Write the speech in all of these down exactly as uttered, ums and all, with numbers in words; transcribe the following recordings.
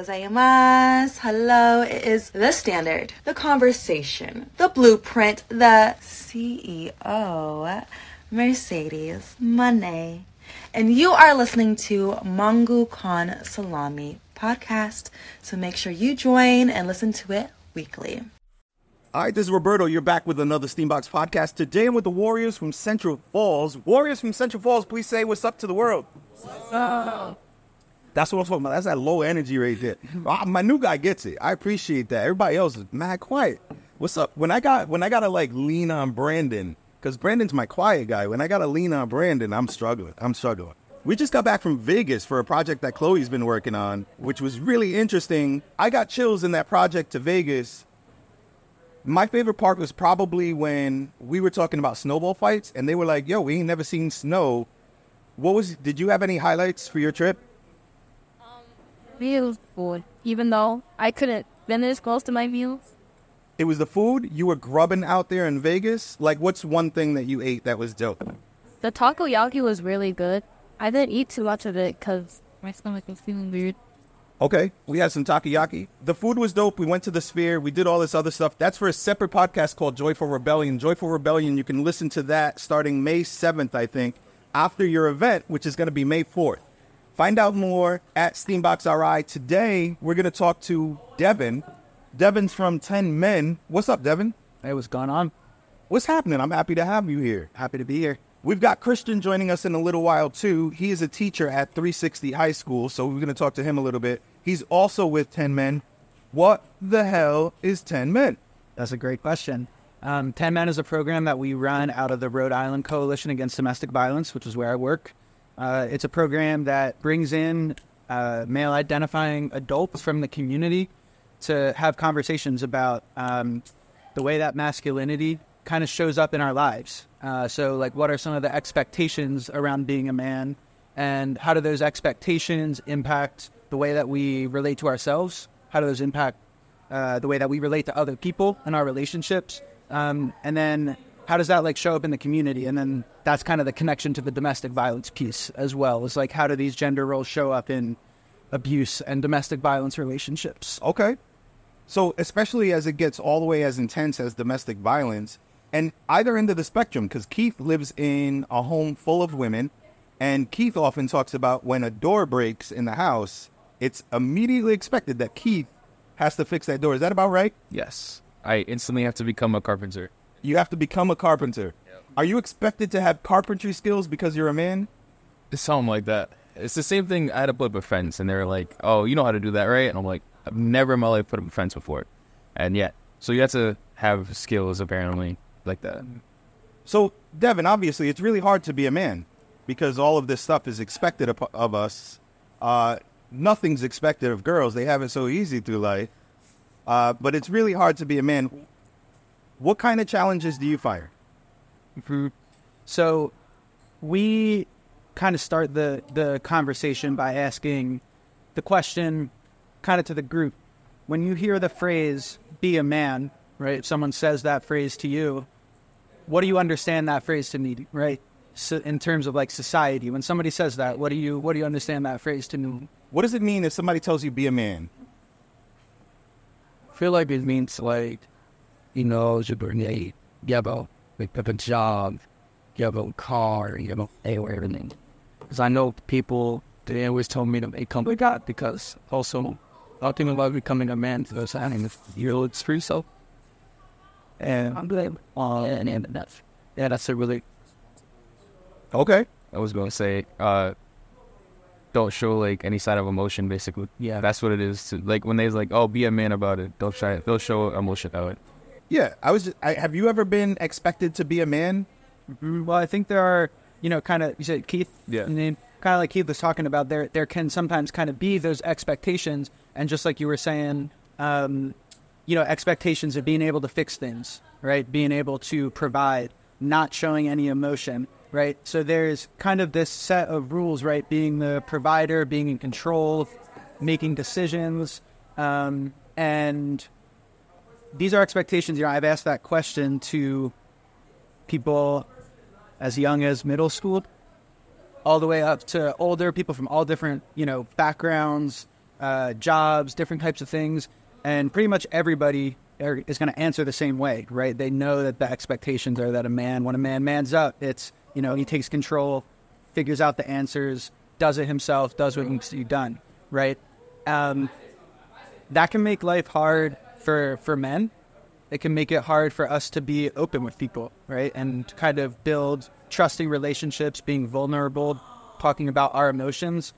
gozaimasu. Hello, it is The Standard, The Conversation, The Blueprint, the C E O, Mercedes Monet. And you are listening to Mangu Con Salami podcast. So make sure you join and listen to it weekly. All right, this is Roberto. You're back with another Steambox podcast. Today I'm with the Warriors from Central Falls. Warriors from Central Falls, please say what's up to the world. What's up? That's what I'm talking about. That's that low energy right there. My new guy gets it. I appreciate that. Everybody else is mad quiet. What's up? When I got when I gotta like lean on Brandon, because Brandon's my quiet guy. When I gotta lean on Brandon, I'm struggling. I'm struggling. We just got back from Vegas for a project that Chloe's been working on, which was really interesting. I got chills in that project to Vegas. My favorite part was probably when we were talking about snowball fights, and they were like, yo, we ain't never seen snow. What was, did you have any highlights for your trip? Meals food, even though I couldn't finish most of my meals. It was the food? You were grubbing out there in Vegas? Like, what's one thing that you ate that was dope? The takoyaki was really good. I didn't eat too much of it because my stomach was feeling weird. Okay, we had some takoyaki. The food was dope. We went to the Sphere. We did all this other stuff. That's for a separate podcast called Joyful Rebellion. Joyful Rebellion, you can listen to that starting May seventh, I think, after your event, which is going to be May fourth. Find out more at Steambox R I. Today, we're going to talk to Devin. Devin's from ten men. What's up, Devin? Hey, what's going on? What's happening? I'm happy to have you here. Happy to be here. We've got Christian joining us in a little while, too. He is a teacher at three sixty High School, so we're going to talk to him a little bit. He's also with ten men. What the hell is ten men? That's a great question. Um, ten men is a program that we run out of the Rhode Island Coalition Against Domestic Violence, which is where I work. Uh, it's a program that brings in uh, male-identifying adults from the community to have conversations about um, the way that masculinity kind of shows up in our lives. Uh, so, like, what are some of the expectations around being a man, and how do those expectations impact the way that we relate to ourselves? How do those impact uh, the way that we relate to other people in our relationships? Um, and then how does that, like, show up in the community? And then that's kind of the connection to the domestic violence piece as well. It's like, how do these gender roles show up in abuse and domestic violence relationships? Okay. So especially as it gets all the way as intense as domestic violence, and either end of the spectrum, because Keith lives in a home full of women, and Keith often talks about when a door breaks in the house, it's immediately expected that Keith has to fix that door. Is that about right? Yes. I instantly have to become a carpenter. You have to become a carpenter. Yep. Are you expected to have carpentry skills because you're a man? It's something like that. It's the same thing. I had to put up a fence, and they were like, oh, you know how to do that, right? And I'm like, I've never in my life put up a fence before. And yet, so you have to have skills, apparently, like that. So, Devin, obviously, it's really hard to be a man because all of this stuff is expected of, of us. Uh, nothing's expected of girls. They have it so easy through life. Uh, but it's really hard to be a man. What kind of challenges do you fire? So we kind of start the, the conversation by asking the question kind of to the group. When you hear the phrase, be a man, right? If someone says that phrase to you, what do you understand that phrase to mean, right? So in terms of like society, when somebody says that, what do you what do you understand that phrase to mean? What does it mean if somebody tells you be a man? I feel like it means like, you know, you need, you have a, like, a job, you have a car, you have a everything. Because I know people, they always told me to become a God because also, I'll think about becoming a man because I mean, you're it's free so. And I'm like, uh, and, and that's, yeah, that's a really. Okay. I was going to say, uh, don't show like any sign of emotion, basically. Yeah. That's what it is. To, like when they're like, oh, be a man about it. Don't try it. They'll show emotion out. Yeah. I was just, I, have you ever been expected to be a man? Well, I think there are, you know, kind of, you said Keith. Yeah. And then kind of like Keith was talking about, there, there can sometimes kind of be those expectations. And just like you were saying, um, you know, expectations of being able to fix things, right? Being able to provide, not showing any emotion. Right, so there's kind of this set of rules, right? Being the provider, being in control, making decisions, um, and these are expectations. You know, I've asked that question to people as young as middle school, all the way up to older people from all different, you know, backgrounds, uh, jobs, different types of things, and pretty much everybody are, is going to answer the same way, right? They know that the expectations are that a man, when a man mans up, it's, you know, he takes control, figures out the answers, does it himself, does what needs to be done, right? Um, that can make life hard for, for men. It can make it hard for us to be open with people, right? And to kind of build trusting relationships, being vulnerable, talking about our emotions.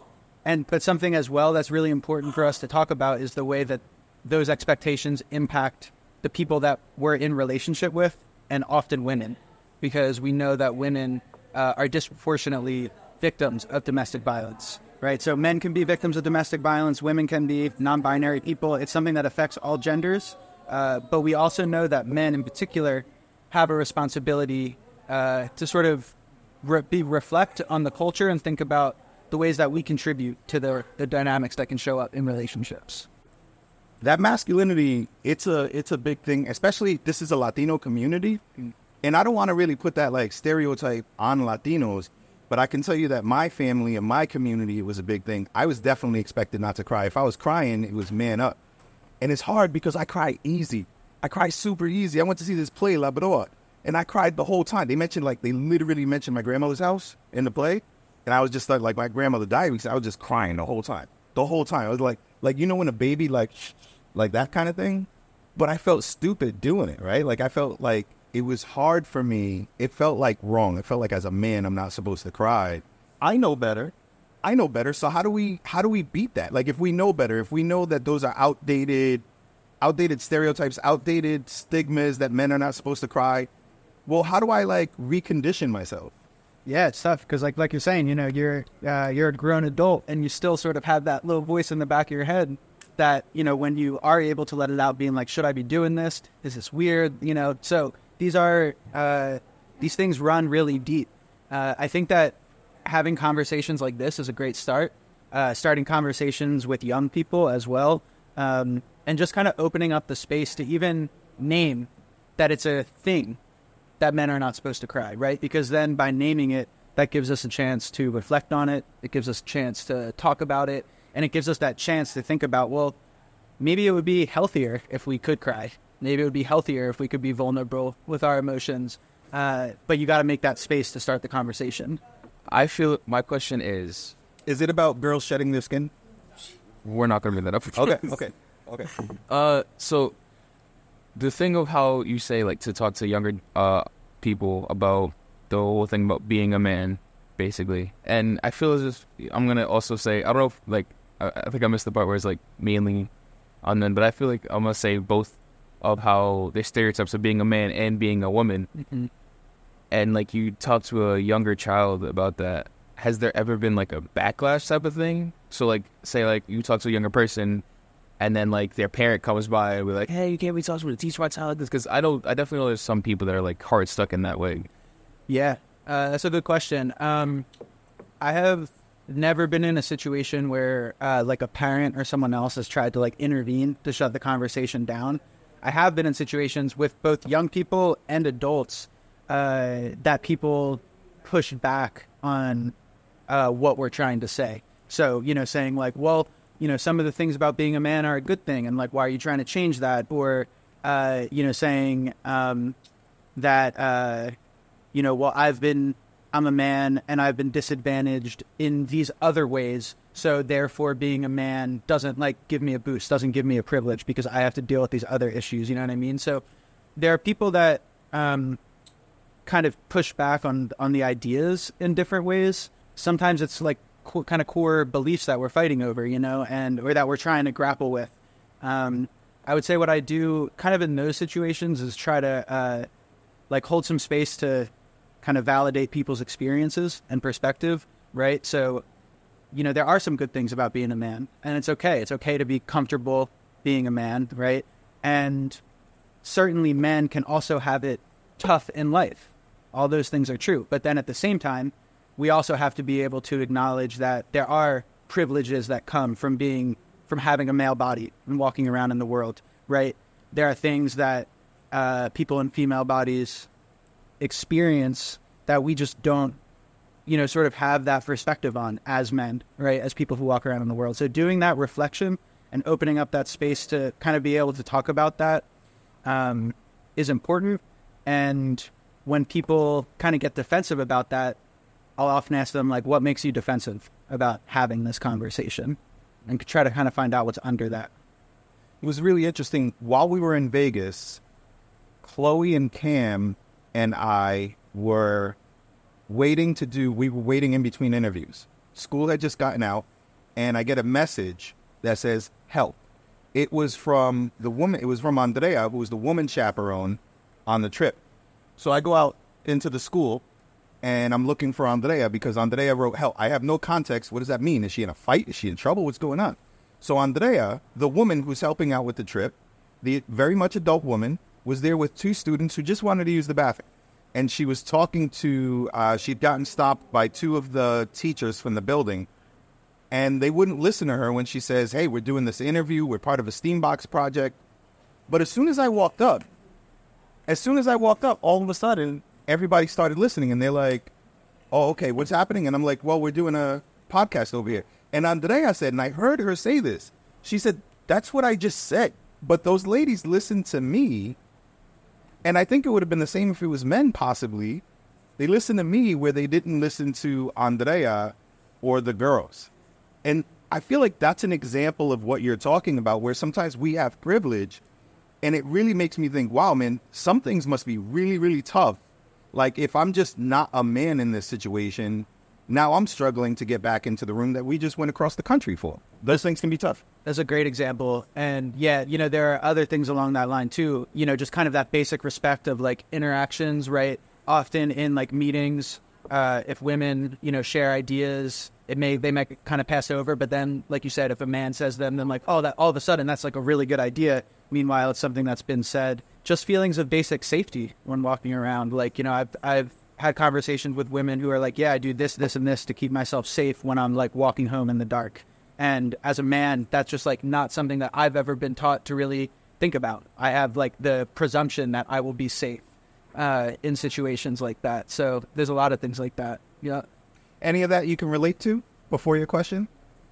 And but something as well that's really important for us to talk about is the way that those expectations impact the people that we're in relationship with, and often women, because we know that women uh, are disproportionately victims of domestic violence, right? So men can be victims of domestic violence, women can be non-binary people. It's something that affects all genders, uh, but we also know that men in particular have a responsibility uh, to sort of re- be reflect on the culture and think about the ways that we contribute to the, the dynamics that can show up in relationships. That masculinity, it's a it's a big thing, especially this is a Latino community. And I don't want to really put that like stereotype on Latinos, but I can tell you that my family and my community, it was a big thing. I was definitely expected not to cry. If I was crying, it was man up. And it's hard because I cry easy. I cry super easy. I went to see this play, Labrador, and I cried the whole time. They mentioned like, they literally mentioned my grandmother's house in the play. And I was just like, like my grandmother died because I was just crying the whole time. The whole time. I was like, like, you know, when a baby, like, like that kind of thing. But I felt stupid doing it, right? Like, I felt like it was hard for me. It felt like wrong. It felt like as a man, I'm not supposed to cry. I know better. I know better. So how do we, how do we beat that? Like, if we know better, if we know that those are outdated, outdated stereotypes, outdated stigmas that men are not supposed to cry, well, how do I like recondition myself? Yeah, it's tough because, like, like you're saying, you know, you're uh, you're a grown adult, and you still sort of have that little voice in the back of your head that, you know, when you are able to let it out, being like, should I be doing this? Is this weird? You know, so these are uh, these things run really deep. Uh, I think that having conversations like this is a great start. Uh, starting conversations with young people as well, um, and just kind of opening up the space to even name that it's a thing that men are not supposed to cry, right? Because then by naming it, that gives us a chance to reflect on it. It gives us a chance to talk about it. And it gives us that chance to think about, well, maybe it would be healthier if we could cry. Maybe it would be healthier if we could be vulnerable with our emotions. Uh, but you got to make that space to start the conversation. I feel my question is, Is it about girls shedding their skin? we're not going to bring that up. Okay, okay, okay. Uh, so the thing of how you say like to talk to younger uh people about the whole thing about being a man, basically, and I feel as if I'm gonna also say I don't know if like I, I think I missed the part where it's like mainly on men, but I feel like I'm gonna say both of how there's stereotypes of being a man and being a woman, Mm-hmm. and like you talk to a younger child about that. Has there ever been like a backlash type of thing? So like say like you talk to a younger person, and then like their parent comes by and we're like, hey, you can't be talking to the teacher, my child like this, because I don't, I definitely know there's some people that are like hard stuck in that way. Yeah, uh, that's a good question. Um, I have never been in a situation where uh, like a parent or someone else has tried to like intervene to shut the conversation down. I have been in situations with both young people and adults uh, that people push back on uh, what we're trying to say. So, you know, saying like, well, you know, some of the things about being a man are a good thing, and like, why are you trying to change that? Or, uh, you know, saying um, that, uh, you know, well, I've been, I'm a man and I've been disadvantaged in these other ways. So therefore being a man doesn't like give me a boost, doesn't give me a privilege because I have to deal with these other issues. You know what I mean? So there are people that um, kind of push back on, on the ideas in different ways. Sometimes it's like co- kind of core beliefs that we're fighting over, you know, and or that we're trying to grapple with. Um, I would say what I do kind of in those situations is try to uh, like hold some space to kind of validate people's experiences and perspective, right? So, you know, there are some good things about being a man, and it's okay. It's okay to be comfortable being a man, right? And certainly men can also have it tough in life. All those things are true. But then at the same time, we also have to be able to acknowledge that there are privileges that come from being, from having a male body and walking around in the world, right? There are things that uh, people in female bodies experience that we just don't you know, sort of have that perspective on as men, right? As people who walk around in the world. So doing that reflection and opening up that space to kind of be able to talk about that um, is important. And when people kind of get defensive about that, I'll often ask them, like, what makes you defensive about having this conversation? And try to kind of find out what's under that. It was really interesting. While we were in Vegas, Chloe and Cam and I were waiting to do, we were waiting in between interviews. School had just gotten out, and I get a message that says, help. It was from the woman, it was from Andrea, who was the woman chaperone on the trip. So I go out into the school, and I'm looking for Andrea because Andrea wrote, help. I have no context. What does that mean? Is she in a fight? Is she in trouble? What's going on? So Andrea, the woman who's helping out with the trip, the very much adult woman, was there with two students who just wanted to use the bathroom. And she was talking to, uh, she'd gotten stopped by two of the teachers from the building. And they wouldn't listen to her when she says, hey, we're doing this interview. We're part of a Steambox project. But as soon as I walked up, as soon as I walked up, all of a sudden, everybody started listening. And they're like, oh, okay, what's happening? And I'm like, well, we're doing a podcast over here. And Andrea said, and I heard her say this, she said, that's what I just said. But those ladies listened to me. And I think it would have been the same if it was men, possibly. They listened to me where they didn't listen to Andrea or the girls. And I feel like that's an example of what you're talking about, where sometimes we have privilege. And it really makes me think, wow, man, some things must be really, really tough. Like if I'm just not a man in this situation, now I'm struggling to get back into the room that we just went across the country for. Those things can be tough. That's a great example. And yeah, you know, there are other things along that line too. You know, just kind of that basic respect of like interactions, right? Often in like meetings, uh, if women, you know, share ideas, it may, they might kind of pass over. But then, like you said, if a man says them, then like, oh, that all of a sudden that's like a really good idea. Meanwhile, it's something that's been said. Just feelings of basic safety when walking around. Like, you know, I've, I've, had conversations with women who are like, yeah, I do this, this, and this to keep myself safe when I'm like walking home in the dark. And as a man, that's just like not something that I've ever been taught to really think about. I have like the presumption that I will be safe uh, in situations like that. So there's a lot of things like that. Yeah. Any of that you can relate to before your question?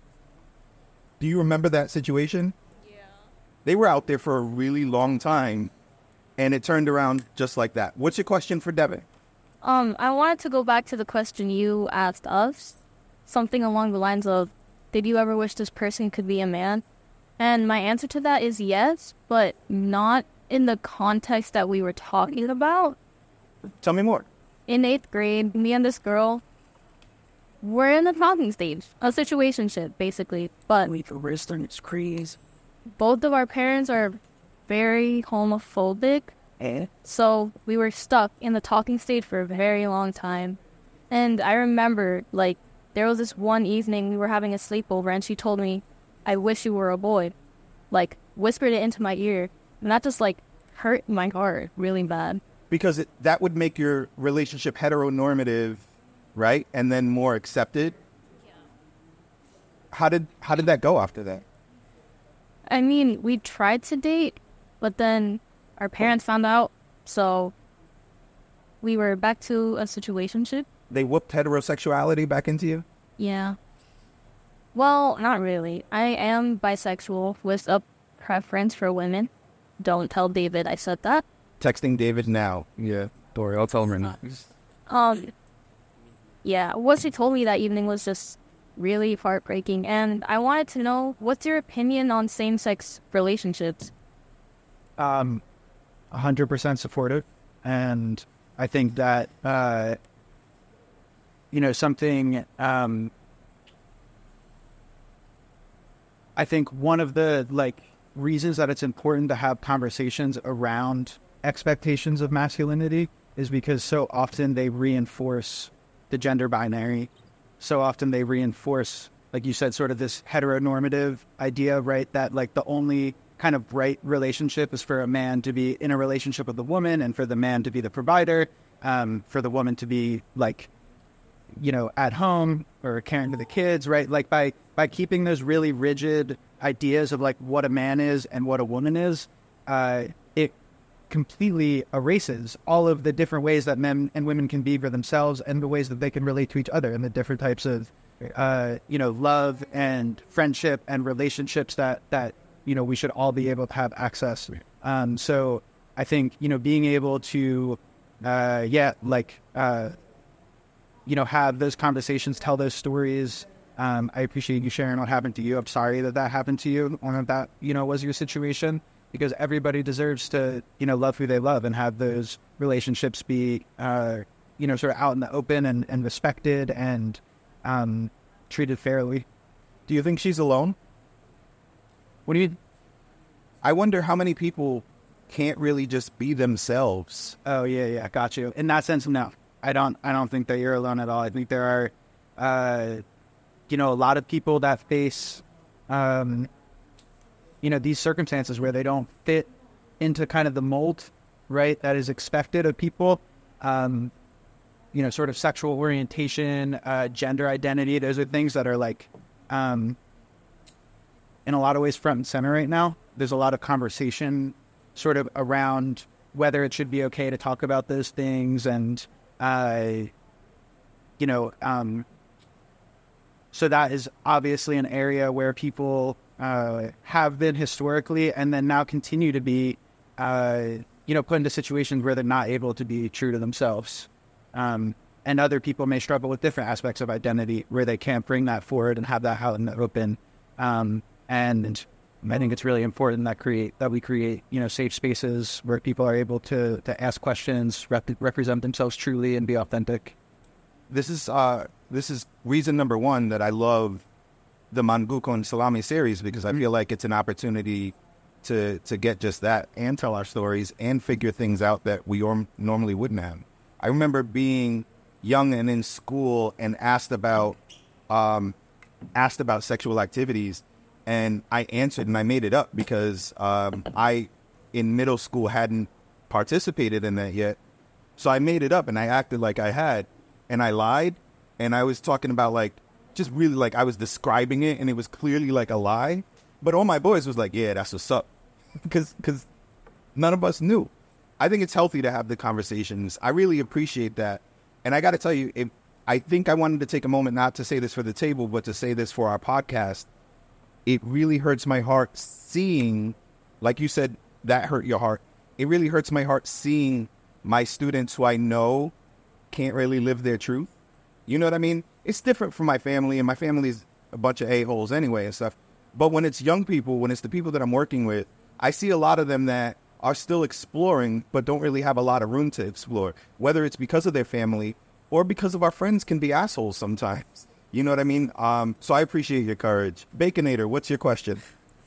Do you remember that situation? Yeah. They were out there for a really long time and it turned around just like that. What's your question for Devin? Um, I wanted to go back to the question you asked us, something along the lines of, did you ever wish this person could be a man? And my answer to that is yes, but not in the context that we were talking about. Tell me more. In eighth grade, me and this girl were in the talking stage, a situationship, basically. But we for wrestling it's crazy. Both of our parents are very homophobic. So we were stuck in the talking stage for a very long time. And I remember, like, there was this one evening we were having a sleepover and she told me, I wish you were a boy. Like, whispered it into my ear. And that just, like, hurt my heart really bad. Because it, that would make your relationship heteronormative, right? And then more accepted. Yeah. How did, how did that go after that? I mean, we tried to date, but then our parents found out, so we were back to a situationship. They whooped heterosexuality back into you? Yeah. Well, not really. I am bisexual with a preference for women. Don't tell David I said that. Texting David now. Yeah, Dory, I'll tell him right now. Um, yeah, what she told me that evening was just really heartbreaking, and I wanted to know, what's your opinion on same-sex relationships? Um... one hundred percent supportive. And I think that, uh, you know, something, um, I think one of the, like, reasons that it's important to have conversations around expectations of masculinity is because so often they reinforce the gender binary. So often they reinforce, like you said, sort of this heteronormative idea, right? That, like, the only kind of right relationship is for a man to be in a relationship with a woman and for the man to be the provider, um, for the woman to be like, you know, at home or caring for the kids, right? Like by, by keeping those really rigid ideas of like what a man is and what a woman is, uh, it completely erases all of the different ways that men and women can be for themselves and the ways that they can relate to each other and the different types of, uh, you know, love and friendship and relationships that, that, you know, we should all be able to have access. Um, so I think, you know, being able to, uh, yeah, like, uh, you know, have those conversations, tell those stories. Um, I appreciate you sharing what happened to you. I'm sorry that that happened to you, or that, that, you know, was your situation, because everybody deserves to, you know, love who they love and have those relationships be, uh, you know, sort of out in the open and, and respected and um, treated fairly. Do you think she's alone? What do you? I wonder how many people can't really just be themselves. Oh yeah, yeah, got you. In that sense, no, I don't. I don't think that you're alone at all. I think there are, uh, you know, a lot of people that face, um, you know, these circumstances where they don't fit into kind of the mold, right, that is expected of people. Um, you know, sort of sexual orientation, uh, gender identity. Those are things that are like, um, in a lot of ways, front and center right now. There's a lot of conversation sort of around whether it should be okay to talk about those things. And, uh, you know, um, so that is obviously an area where people uh, have been historically and then now continue to be, uh, you know, put into situations where they're not able to be true to themselves. Um, and other people may struggle with different aspects of identity where they can't bring that forward and have that out in the open. Um, and I think it's really important that create that we create, you know, safe spaces where people are able to to ask questions, rep- represent themselves truly, and be authentic. This is uh, this is reason number one that I love the Manguko and Salami series, because I feel like it's an opportunity to to get just that and tell our stories and figure things out that we orm- normally wouldn't have. I remember being young and in school and asked about um, asked about sexual activities. And I answered and I made it up because um, I, in middle school, hadn't participated in that yet. So I made it up and I acted like I had. And I lied. And I was talking about, like, just really like I was describing it. And it was clearly like a lie. But all my boys was like, yeah, that's what's up. Because because none of us knew. I think it's healthy to have the conversations. I really appreciate that. And I got to tell you, it, I think I wanted to take a moment not to say this for the table, but to say this for our podcast. It really hurts my heart seeing, like you said, that hurt your heart. It really hurts my heart seeing my students who I know can't really live their truth. You know what I mean? It's different from my family, and my family's a bunch of a-holes anyway and stuff. But when it's young people, when it's the people that I'm working with, I see a lot of them that are still exploring, but don't really have a lot of room to explore, whether it's because of their family or because of our friends can be assholes sometimes. You know what I mean? Um, so I appreciate your courage. Baconator, what's your question?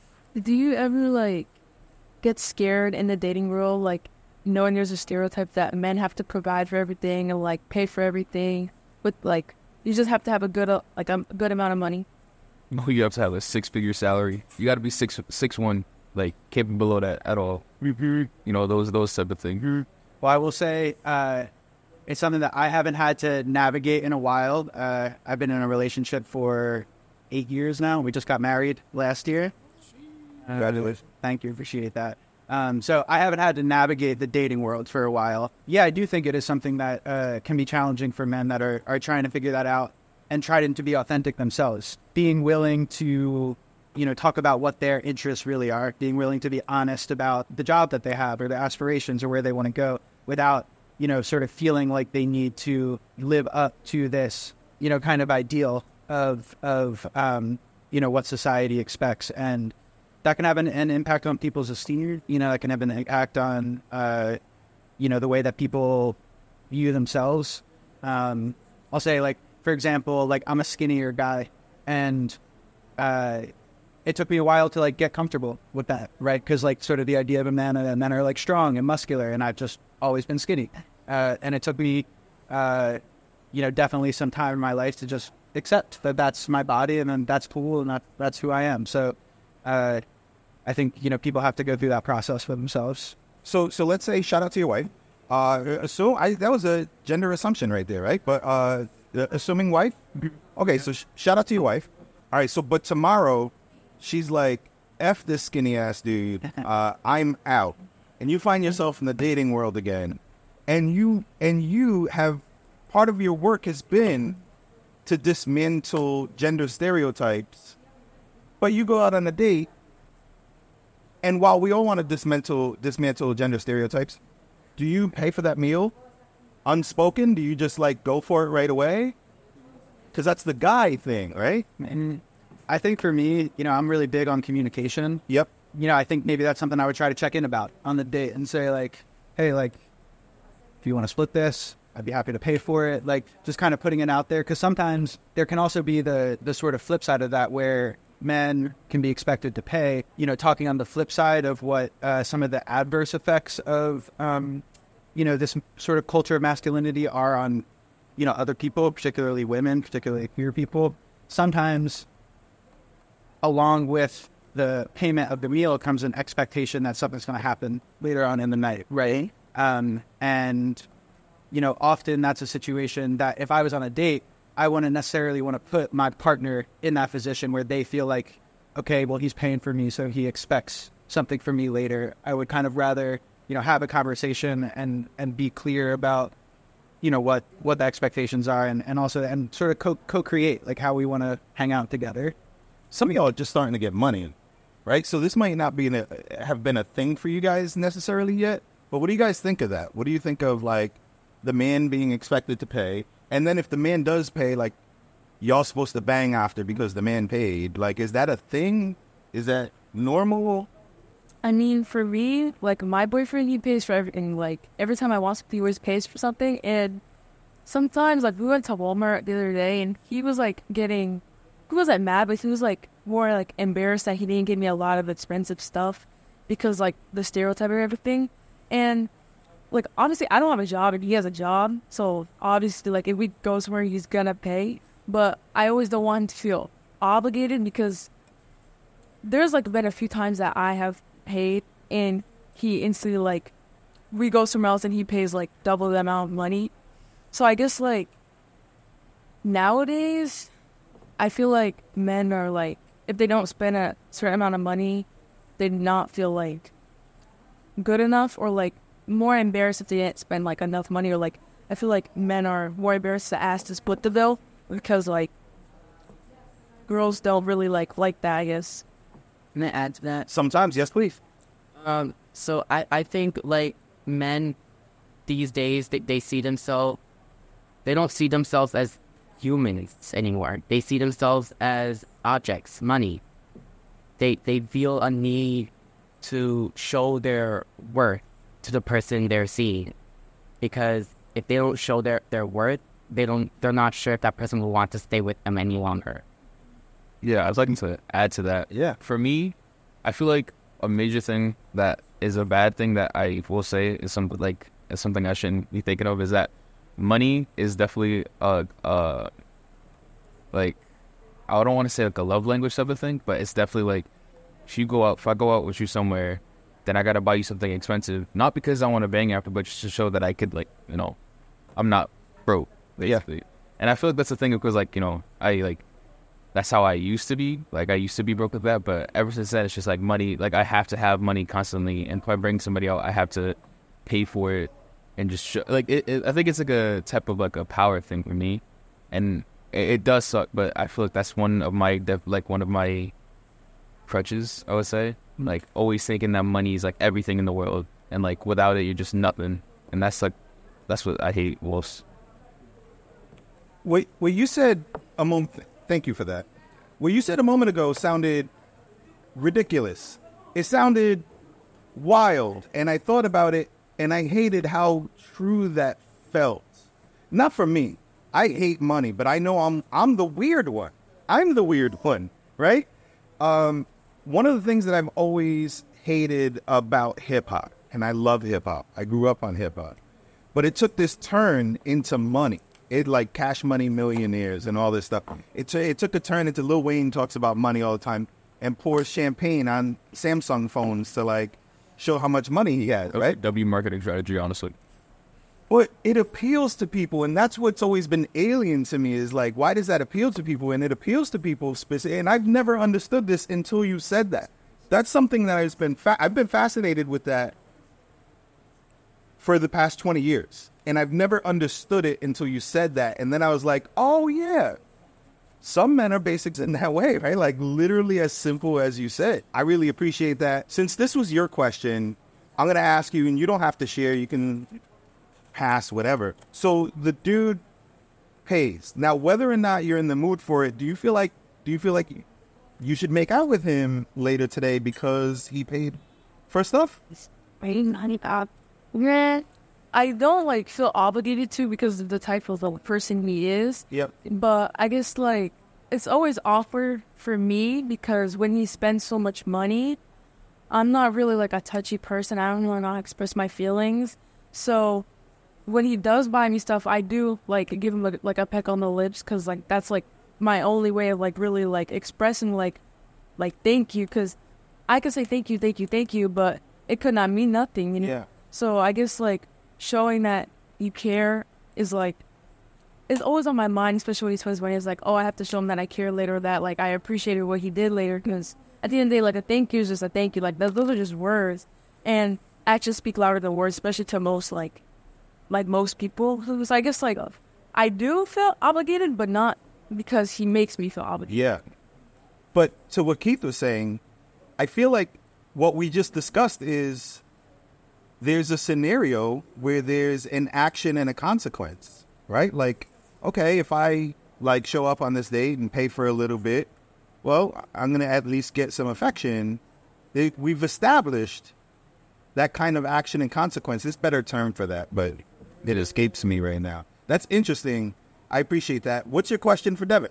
Do you ever, like, get scared in the dating world, like, knowing there's a stereotype that men have to provide for everything and, like, pay for everything with, like, you just have to have a good, uh, like, a good amount of money? No, you have to have a six-figure salary. You got to be six, six one, like, can't be below that at all. You know, those those type of things. Well, I will say, uh, it's something that I haven't had to navigate in a while. Uh, I've been in a relationship for eight years now. We just got married last year. Uh, Congratulations. Thank you. Appreciate that. Um, so I haven't had to navigate the dating world for a while. Yeah, I do think it is something that uh, can be challenging for men that are, are trying to figure that out and trying to be authentic themselves. Being willing to, you know, talk about what their interests really are. Being willing to be honest about the job that they have or their aspirations or where they want to go without, you know, sort of feeling like they need to live up to this, you know, kind of ideal of, of um, you know, what society expects. And that can have an, an impact on people's esteem. You know, that can have an impact on, uh, you know, the way that people view themselves. Um, I'll say, like, for example, like, I'm a skinnier guy, and uh, it took me a while to, like, get comfortable with that, right? Because, like, sort of the idea of a man, and men are, like, strong and muscular, and I've just always been skinny. Uh, and it took me, uh, you know, definitely some time in my life to just accept that that's my body and then that's cool and that, that's who I am. So uh, I think, you know, people have to go through that process for themselves. So so let's say, shout out to your wife. Uh, so I, that was a gender assumption right there, right? But uh, assuming wife? Okay, so sh- shout out to your wife. All right, so but tomorrow she's like, F this skinny ass dude. Uh, I'm out. and you find yourself in the dating world again, and you and you have part of your work has been to dismantle gender stereotypes, but you go out on a date, and while we all want to dismantle dismantle gender stereotypes, do you pay for that meal? Unspoken? Do you just like go for it right away? Because that's the guy thing, right? And I think for me, you know, I'm really big on communication. Yep. You know, I think maybe that's something I would try to check in about on the date and say like, hey, like, if you want to split this, I'd be happy to pay for it. Like, just kind of putting it out there. Because sometimes there can also be the, the sort of flip side of that where men can be expected to pay, you know, talking on the flip side of what uh, some of the adverse effects of, um, you know, this sort of culture of masculinity are on, you know, other people, particularly women, particularly queer people. Sometimes along with the payment of the meal comes an expectation that something's going to happen later on in the night, right? Um, and, you know, often that's a situation that if I was on a date, I wouldn't necessarily want to put my partner in that position where they feel like, okay, well, he's paying for me, so he expects something from me later. I would kind of rather, you know, have a conversation and, and be clear about, you know, what, what the expectations are and, and also and sort of co- co-create like how we want to hang out together. Some of y'all are just starting to get money, right? So this might not be a, have been a thing for you guys necessarily yet, but what do you guys think of that? What do you think of like the man being expected to pay? And then if the man does pay, like y'all supposed to bang after because the man paid, like, is that a thing? Is that normal? I mean, for me, like, my boyfriend, he pays for everything. Like, every time I want something, he always pays for something. And sometimes, like, we went to Walmart the other day, and he was, like, getting... He wasn't mad, but he was, like, more, like, embarrassed that he didn't give me a lot of expensive stuff because, like, the stereotype of everything. And, like, honestly, I don't have a job, and he has a job. So, obviously, like, if we go somewhere, he's gonna pay. But I always don't want him to feel obligated because there's, like, been a few times that I have paid and he instantly like we go somewhere else and he pays like double the amount of money. So I guess like nowadays I feel like men are like if they don't spend a certain amount of money they do not feel like good enough or like more embarrassed if they didn't spend like enough money or like I feel like men are more embarrassed to ask to split the bill because like girls don't really like like that I guess. Can I add to that? Sometimes, yes, please. Um, so I, I think, like, men these days, they, they see themselves, they don't see themselves as humans anymore. They see themselves as objects, money. They, they feel a need to show their worth to the person they're seeing. Because if they don't show their, their worth, they don't, they're not sure if that person will want to stay with them any longer. Yeah, I was liking to add to that. Yeah. For me, I feel like a major thing that is a bad thing that I will say is something like is something I shouldn't be thinking of is that money is definitely a, a like I don't want to say like a love language type of thing, but it's definitely like if you go out, if I go out with you somewhere, then I gotta buy you something expensive, not because I want to bang after, but just to show that I could like you know, I'm not broke basically. Yeah. And I feel like that's the thing because like you know I like. That's how I used to be. Like, I used to be broke with that. But ever since then, it's just, like, money. Like, I have to have money constantly. And if I bring somebody out, I have to pay for it and just show. Like, it, it, I think it's, like, a type of, like, a power thing for me. And it, it does suck. But I feel like that's one of my, def- like, one of my crutches, I would say. Mm-hmm. Like, always thinking that money is, like, everything in the world. And, like, without it, you're just nothing. And that's, like, that's what I hate most. Wait, well, you said a moment... Thank you for that. What you said a moment ago sounded ridiculous. It sounded wild. And I thought about it, and I hated how true that felt. Not for me. I hate money, but I know I'm I'm the weird one. I'm the weird one, right? Um, one of the things that I've always hated about hip-hop, and I love hip-hop. I grew up on hip-hop. But it took this turn into money. It like Cash Money Millionaires and all this stuff. It, t- it took a turn into Lil Wayne talks about money all the time and pours champagne on Samsung phones to like show how much money he has, right? W marketing strategy, honestly. But it appeals to people, and that's what's always been alien to me is like, why does that appeal to people? And it appeals to people specifically, and I've never understood this until you said that. That's something that I've been fa- I've been fascinated with that for the past twenty years. And I've never understood it until you said that. And then I was like, oh, yeah. Some men are basics in that way, right? Like literally as simple as you said. I really appreciate that. Since this was your question, I'm going to ask you, and you don't have to share. You can pass, whatever. So the dude pays. Now, whether or not you're in the mood for it, do you feel like, do you feel like you should make out with him later today because he paid for stuff? Yeah. I don't like feel obligated to because of the type of the person he is. Yep. But I guess like it's always awkward for me because when he spends so much money, I'm not really like a touchy person. I don't know how to express my feelings. So when he does buy me stuff, I do like give him a, like a peck on the lips because like that's like my only way of like really like expressing like like thank you, because I could say thank you, thank you, thank you, but it could not mean nothing, you know. Yeah. So I guess like showing that you care is like, it's always on my mind, especially when he says when he's like, oh, I have to show him that I care later, that like I appreciated what he did later, because at the end of the day, like a thank you is just a thank you. Like those, those are just words, and actions speak louder than words, especially to most like, like most people. So I guess like I do feel obligated, but not because he makes me feel obligated. Yeah. But to what Keith was saying, I feel like what we just discussed is there's a scenario where there's an action and a consequence, right? Like, okay, if I like show up on this date and pay for a little bit, well, I'm going to at least get some affection. It, we've established that kind of action and consequence. It's a better term for that, but it escapes me right now. That's interesting. I appreciate that. What's your question for Devin?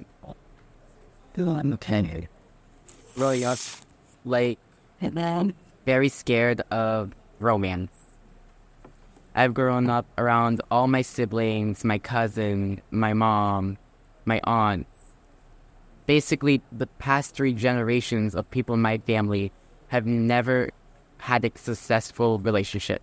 Okay. Really, uh, like, very scared of romance. I've grown up around all my siblings, my cousin, my mom, my aunt. Basically, the past three generations of people in my family have never had a successful relationship.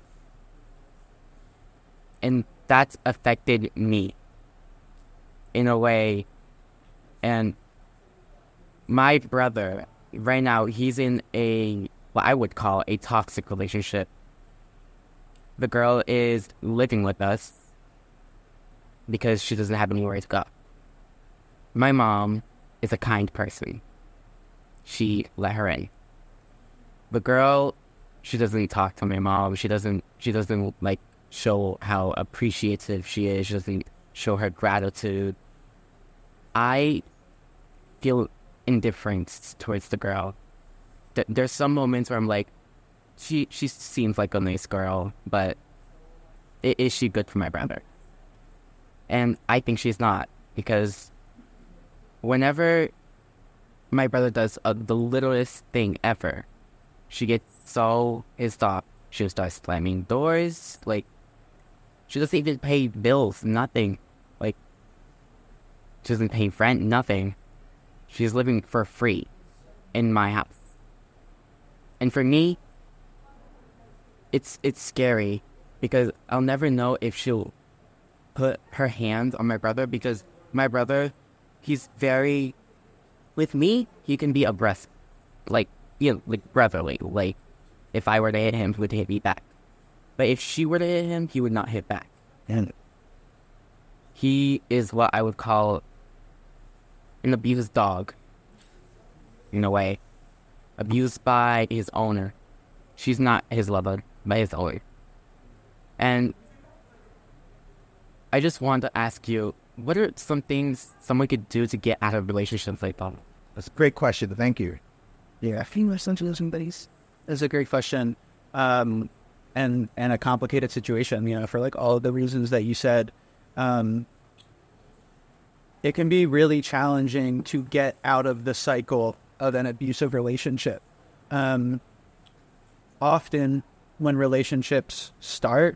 And that's affected me in a way. And my brother, right now, he's in a, what I would call a toxic relationship. The girl is living with us because she doesn't have anywhere to go. My mom is a kind person. She let her in. The girl, she doesn't talk to my mom. She doesn't, she doesn't like show how appreciative she is. She doesn't show her gratitude. I feel indifference towards the girl. Th- there's some moments where I'm like, She she seems like a nice girl, but i- is she good for my brother? And I think she's not, because whenever my brother does uh, the littlest thing ever, she gets so pissed off. She'll start slamming doors. Like, she doesn't even pay bills, nothing. Like, she doesn't pay rent, nothing. She's living for free in my house. And for me, It's it's scary because I'll never know if she'll put her hands on my brother, because my brother, he's very, with me, he can be aggressive, like, you know, like brotherly. Like, if I were to hit him, he would hit me back. But if she were to hit him, he would not hit back. And he is what I would call an abused dog, in a way. Abused by his owner. She's not his lover, but his owner. And I just wanted to ask you, what are some things someone could do to get out of relationships like that? That's a great question. Thank you. Yeah, I think essentially somebody's. That's a great question, um, and and a complicated situation. You know, for like all of the reasons that you said, um, it can be really challenging to get out of the cycle of an abusive relationship. Um, often, when relationships start,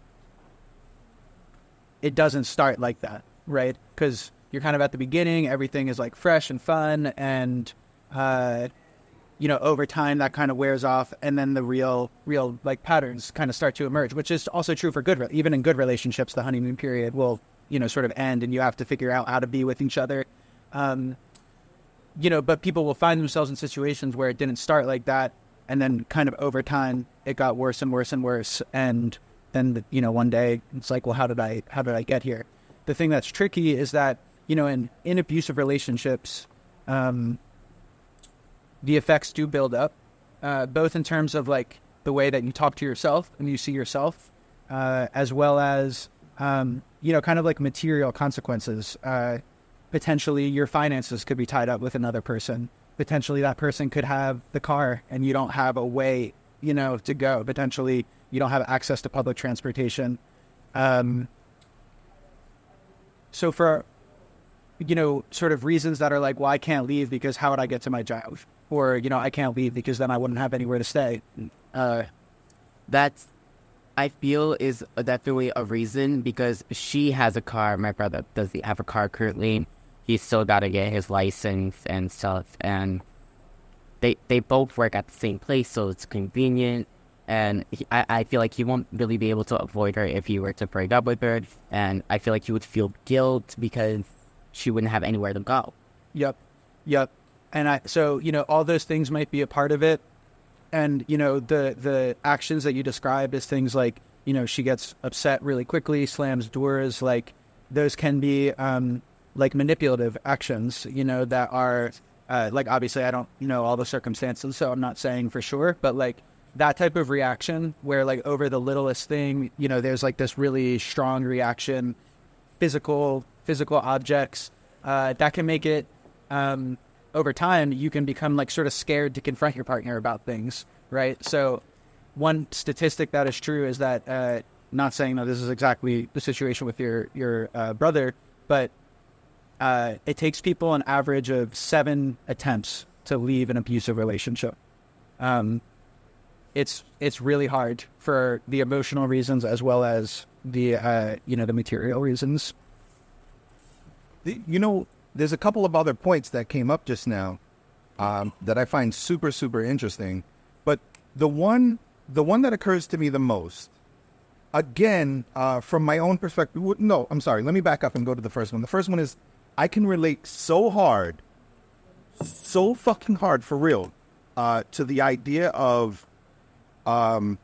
it doesn't start like that, right? Because you're kind of at the beginning, everything is like fresh and fun, and uh, you know, over time that kind of wears off, and then the real, real like patterns kind of start to emerge, which is also true for good. Re- even in good relationships, the honeymoon period will, you know, sort of end, and you have to figure out how to be with each other. Um, you know, but people will find themselves in situations where it didn't start like that, and then kind of over time it got worse and worse and worse, and then, you know, one day it's like, well, how did I, how did I get here? The thing that's tricky is that, you know, in, in abusive relationships, um, the effects do build up, uh, both in terms of like the way that you talk to yourself and you see yourself, uh, as well as, um, you know, kind of like material consequences. Uh, potentially your finances could be tied up with another person. Potentially that person could have the car and you don't have a way, you know, to go. Potentially you don't have access to public transportation. Um, so for, you know, sort of reasons that are like, well, I can't leave because how would I get to my job? Or, you know, I can't leave because then I wouldn't have anywhere to stay. Uh, that's, I feel, is definitely a reason, because she has a car. My brother doesn't have a car currently. He's still got to get his license and stuff. And they they both work at the same place, so it's convenient. And he, I, I feel like he won't really be able to avoid her if he were to break up with her. And I feel like he would feel guilt because she wouldn't have anywhere to go. Yep. Yep. And I, so, you know, all those things might be a part of it. And, you know, the, the actions that you described as things like, you know, she gets upset really quickly, slams doors, like those can be, um, like manipulative actions, you know, that are, uh, like, obviously I don't know all the circumstances, so I'm not saying for sure, but like that type of reaction where like over the littlest thing, you know, there's like this really strong reaction, physical, physical objects, uh, that can make it, um, over time, you can become like sort of scared to confront your partner about things, right? So one statistic that is true is that, uh, not saying that this is exactly the situation with your, your uh, brother, but uh, it takes people an average of seven attempts to leave an abusive relationship. Um, it's it's really hard for the emotional reasons as well as the, uh, you know, the material reasons. The, you know, there's a couple of other points that came up just now um, that I find super, super interesting. But the one, the one that occurs to me the most, again, uh, from my own perspective, no, I'm sorry. Let me back up and go to the first one. The first one is I can relate so hard, so fucking hard for real, uh, to the idea of um,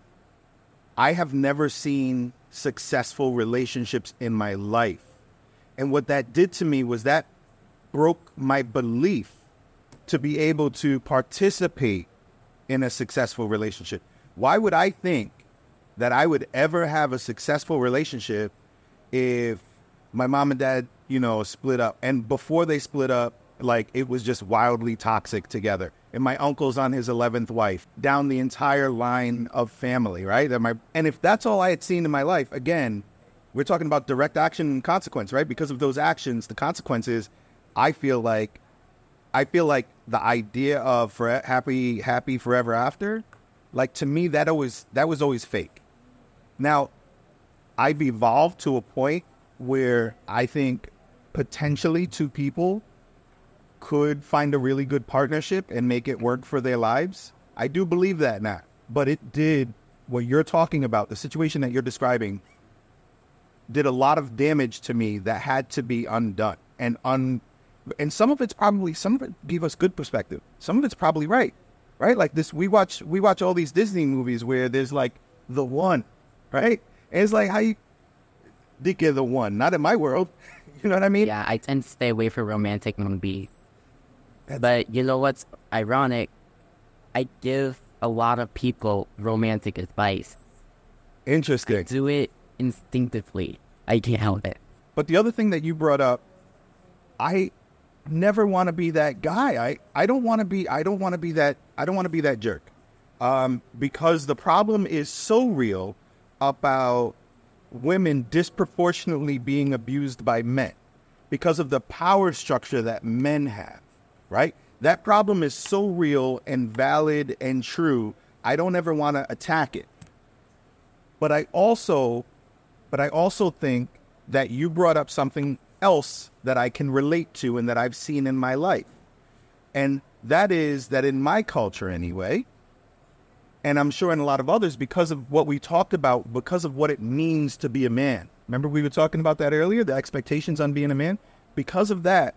I have never seen successful relationships in my life. And what that did to me was that broke my belief to be able to participate in a successful relationship. Why would I think that I would ever have a successful relationship if my mom and dad, you know, split up? And before they split up, like, it was just wildly toxic together. And my uncle's on his eleventh wife, down the entire line of family, right? And, my, and if that's all I had seen in my life, again, we're talking about direct action and consequence, right? Because of those actions, the consequences, I feel like, I feel like the idea of for happy, happy forever after, like, to me, that always, that was always fake. Now, I've evolved to a point where I think potentially two people could find a really good partnership and make it work for their lives. I do believe that now. But it did, what you're talking about, the situation that you're describing, did a lot of damage to me that had to be undone. And un, and some of it's probably, some of it gave us good perspective. Some of it's probably right, right? Like this, we watch, we watch all these Disney movies where there's like the one, right? And it's like, how you, Dick, you're the one, not in my world. You know what I mean? Yeah, I tend to stay away from romantic movies. But you know what's ironic? I give a lot of people romantic advice. Interesting. I do it instinctively. I can't help it. But the other thing that you brought up, I never want to be that guy. I, I don't want to be, I don't want to be that, I don't want to be that jerk. Um, because the problem is so real about women disproportionately being abused by men because of the power structure that men have, right? That problem is so real and valid and true. I don't ever want to attack it. But I also, but I also think that you brought up something else that I can relate to and that I've seen in my life. And that is that in my culture anyway, and I'm sure in a lot of others, because of what we talked about, because of what it means to be a man. Remember we were talking about that earlier, the expectations on being a man? Because of that,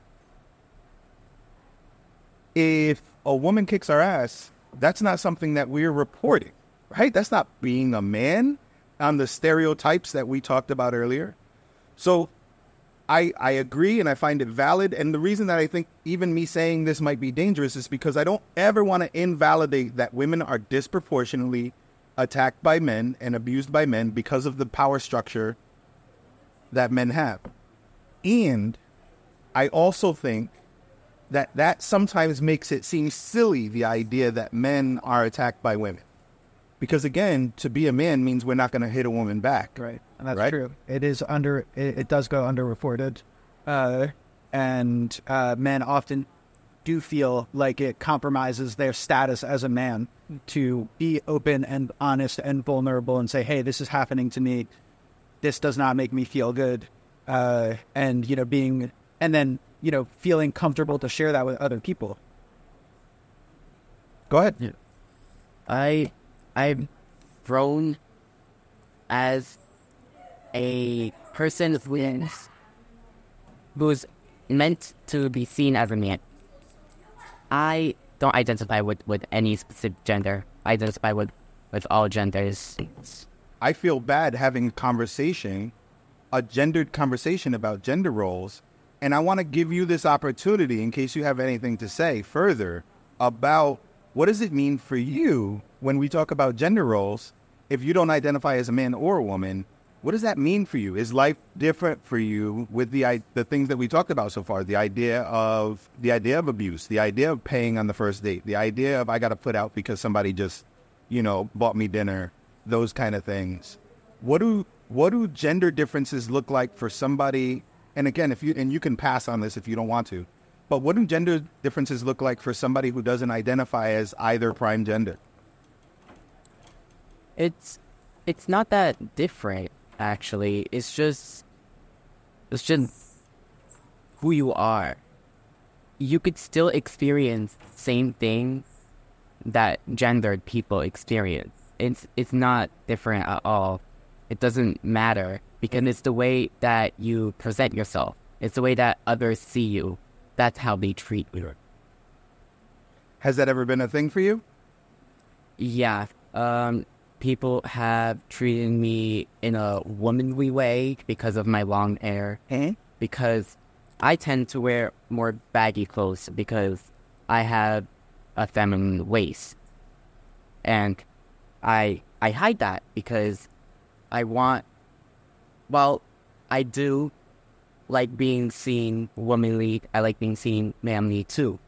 if a woman kicks our ass, that's not something that we're reporting, right? That's not being a man. on the stereotypes that we talked about earlier. So I I agree, and I find it valid. And the reason that I think even me saying this might be dangerous is because I don't ever want to invalidate that women are disproportionately attacked by men and abused by men because of the power structure that men have. And I also think that that sometimes makes it seem silly, the idea that men are attacked by women. Because again, to be a man means we're not going to hit a woman back. Right, and that's Right? true. It is under. It, it does go underreported, uh, and uh, men often do feel like it compromises their status as a man to be open and honest and vulnerable and say, "Hey, this is happening to me. This does not make me feel good," uh, and you know, being and then you know, feeling comfortable to share that with other people. Go ahead. I I've grown as a person who's who's meant to be seen as a man. I don't identify with, with any specific gender. I identify with, with all genders. I feel bad having a conversation, a gendered conversation about gender roles, and I want to give you this opportunity in case you have anything to say further about what does it mean for you when we talk about gender roles. If you don't identify as a man or a woman, what does that mean for you? Is life different for you with the i- the things that we talked about so far? The idea of the idea of abuse, the idea of paying on the first date, the idea of I got to put out because somebody just, you know, bought me dinner, those kind of things. What do what do gender differences look like for somebody? And again, if you and you can pass on this if you don't want to, but what do gender differences look like for somebody who doesn't identify as either prime gender? It's it's not that different, actually. It's just it's just who you are. You could still experience the same thing that gendered people experience. It's it's not different at all. It doesn't matter because it's the way that you present yourself. It's the way that others see you. That's how they treat you. Has that ever been a thing for you? Yeah. Um, people have treated me in a womanly way because of my long hair. Eh? Because I tend to wear more baggy clothes because I have a feminine waist. And I I hide that because I want, well, I do like being seen womanly. I like being seen manly too.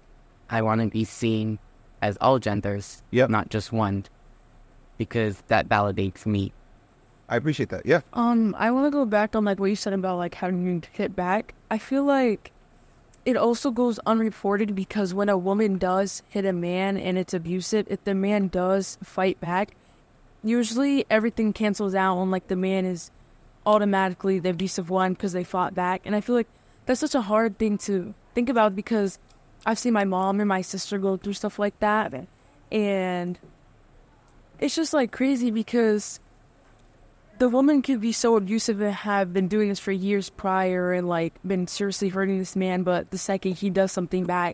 I want to be seen as all genders, Yep. not just one, because that validates me. I appreciate that. Yeah. Um, I want to go back on like what you said about like having to hit back. I feel like it also goes unreported because when a woman does hit a man and it's abusive, if the man does fight back, usually everything cancels out and like the man is automatically the abusive one because they fought back. And I feel like that's such a hard thing to think about because I've seen my mom and my sister go through stuff like that. And it's just like crazy because the woman could be so abusive and have been doing this for years prior and like been seriously hurting this man, but the second he does something back,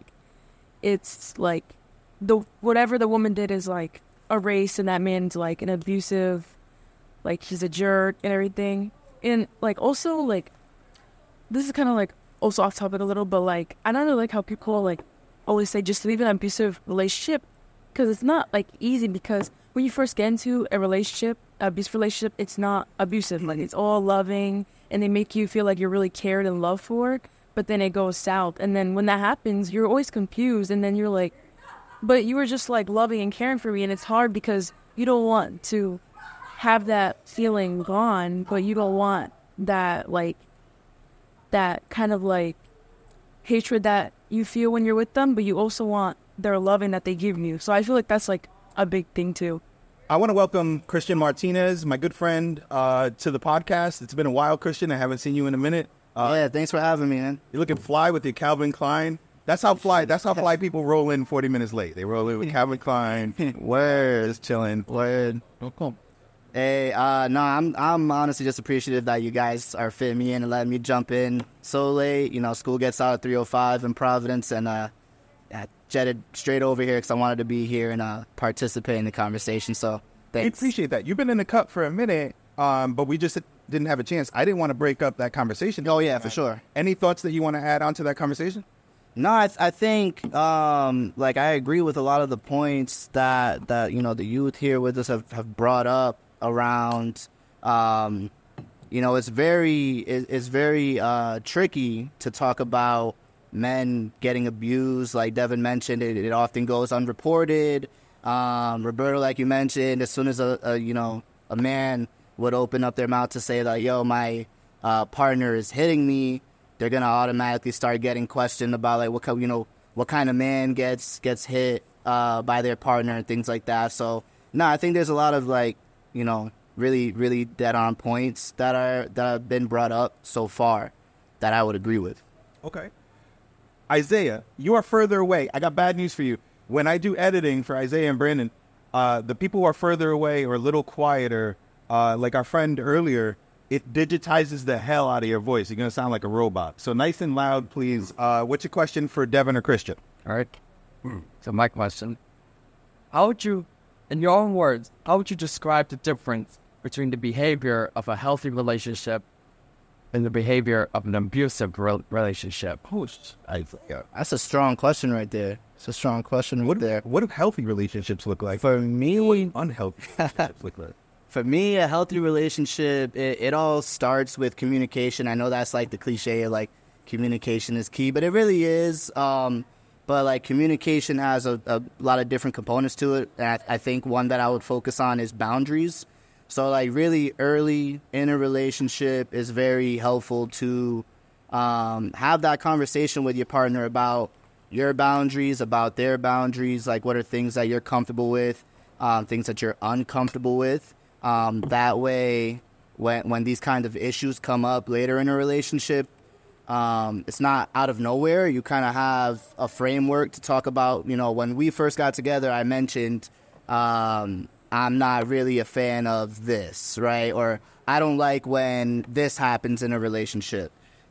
it's like the whatever the woman did is like erased and that man's like an abusive, like he's a jerk and everything. And like also like this is kind of like also off topic a little, but like I don't know like how people like always say just leave an abusive relationship because it's not like easy because when you first get into a relationship, abusive relationship, it's not abusive. Like it's all loving and they make you feel like you're really cared and loved for, but then it goes south. And then when that happens, you're always confused and then you're like, but you were just like loving and caring for me. And it's hard because you don't want to have that feeling gone, but you don't want that like, that kind of like hatred that you feel when you're with them, but you also want their loving that they give you. So I feel like that's like a big thing too. I want to welcome Christian Martinez, my good friend, uh, to the podcast. It's been a while, Christian. I haven't seen you in a minute. Uh, yeah, thanks for having me, man. You're looking fly with your Calvin Klein. That's how fly. That's how fly people roll in forty minutes late. They roll in with Calvin Klein. Word, Just chilling. word. Welcome. Hey, uh, no, I'm I'm honestly just appreciative that you guys are fitting me in and letting me jump in so late. You know, school gets out at three oh five in Providence, and uh, I jetted straight over here because I wanted to be here and uh, participate in the conversation. So I Thanks. appreciate that. You've been in the cup for a minute, um, but we just didn't have a chance. I didn't want to break up that conversation. Oh yeah, for sure. Any thoughts that you want to add on to that conversation? No, I, th- I think um, like I agree with a lot of the points that, that you know the youth here with us have, have brought up around. Um, you know, it's very it, it's very uh, tricky to talk about men getting abused. Like Devin mentioned, it, it often goes unreported. Um, Roberto, like you mentioned, as soon as a, a you know a man would open up their mouth to say like, "Yo, my uh, partner is hitting me," they're gonna automatically start getting questioned about like what kind, you know, what kind of man gets gets hit uh, by their partner and things like that. So no, I think there's a lot of like, you know, really really dead on points that are that have been brought up so far that I would agree with. Okay. Isaiah, you are further away. I got bad news for you. When I do editing for Isaiah and Brandon, uh, the people who are further away or a little quieter, uh, like our friend earlier, it digitizes the hell out of your voice. You're going to sound like a robot. So nice and loud, please. Uh, what's your question for Devin or Christian? All right. So my question, how would you, in your own words, how would you describe the difference between the behavior of a healthy relationship and the behavior of an abusive re- relationship? Oh, Isaiah. That's a strong question right there. It's a strong question right What, there. what do healthy relationships look like? For me, Unhealthy relationships look like? For me, a healthy relationship, it, it all starts with communication. I know that's like the cliche of like communication is key, but it really is. Um, but like communication has a, a lot of different components to it. And I, I think one that I would focus on is boundaries. So like really early in a relationship is very helpful to um, have that conversation with your partner about your boundaries, about their boundaries, like what are things that you're comfortable with, um, things that you're uncomfortable with. Um, that way, when when these kind of issues come up later in a relationship, um, it's not out of nowhere. You kind of have a framework to talk about. You know, when we first got together, I mentioned um, I'm not really a fan of this, right? Or I don't like when this happens in a relationship.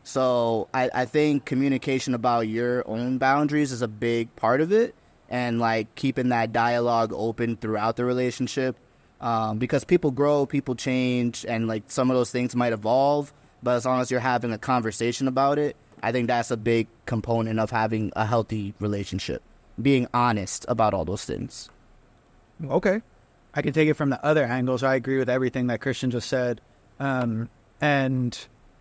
So I, I think communication about your own boundaries is a big part of it, and like keeping that dialogue open throughout the relationship. Um, because people grow, people change, and like some of those things might evolve. But as long as you're having a conversation about it, I think that's a big component of having a healthy relationship. Being honest about all those things. Okay. I can take it from the other angles. I agree with everything that Christian just said. Um, and,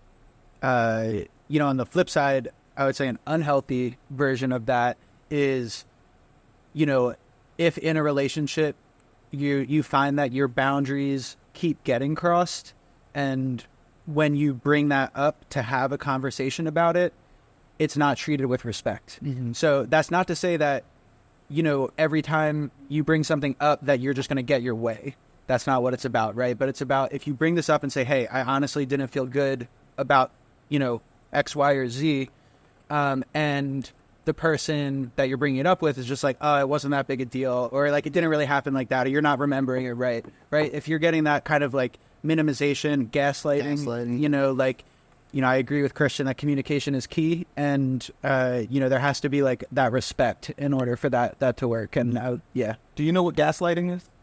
uh, you know, on the flip side, I would say an unhealthy version of that is, you know, if in a relationship, you you find that your boundaries keep getting crossed, and when you bring that up to have a conversation about it, it's not treated with respect. Mm-hmm. So that's not to say that, you know, every time you bring something up that you're just going to get your way. That's not what it's about, right? But it's about if you bring this up and say, hey, I honestly didn't feel good about, you know, X, Y, or Z, um, and the person that you're bringing it up with is just like, oh, it wasn't that big a deal, or like it didn't really happen like that, or you're not remembering it right, right? If you're getting that kind of like minimization, gaslighting, Gaslighting. you know, like, you know, I agree with Christian that communication is key, and uh, you know, there has to be like that respect in order for that that to work. And uh, yeah, Do you know what gaslighting is?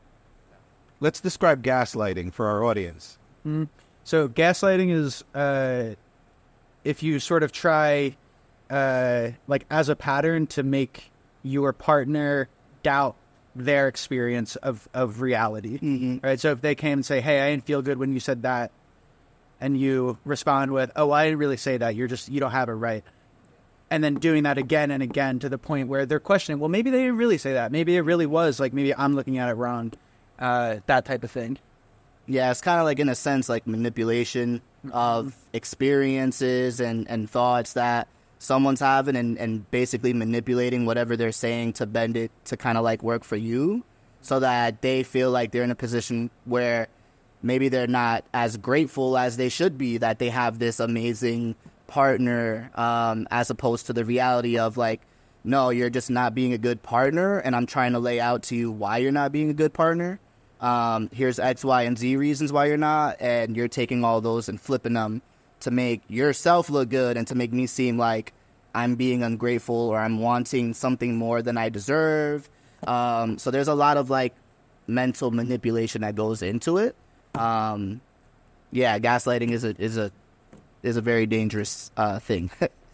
Let's describe gaslighting for our audience. mm. So gaslighting is uh, if you sort of try. Uh, like as a pattern to make your partner doubt their experience of, of reality, Mm-hmm. right? So if they came and say, hey, I didn't feel good when you said that, and you respond with, oh, I didn't really say that, you're just, you don't have it right. And then doing that again and again to the point where they're questioning, well, maybe they didn't really say that. Maybe it really was, like, maybe I'm looking at it wrong, uh, that type of thing. Yeah, it's kind of like, in a sense, like manipulation of experiences and, and thoughts that someone's having, and, and basically manipulating whatever they're saying to bend it to kind of like work for you, so that they feel like they're in a position where maybe they're not as grateful as they should be that they have this amazing partner, um, as opposed to the reality of like, no, you're just not being a good partner, and I'm trying to lay out to you why you're not being a good partner. Um, here's X, Y, and Z reasons why you're not, and you're taking all those and flipping them to make yourself look good and to make me seem like I'm being ungrateful or I'm wanting something more than I deserve. Um, so there's a lot of like mental manipulation that goes into it. Um, yeah, gaslighting is a is a is a very dangerous uh, thing.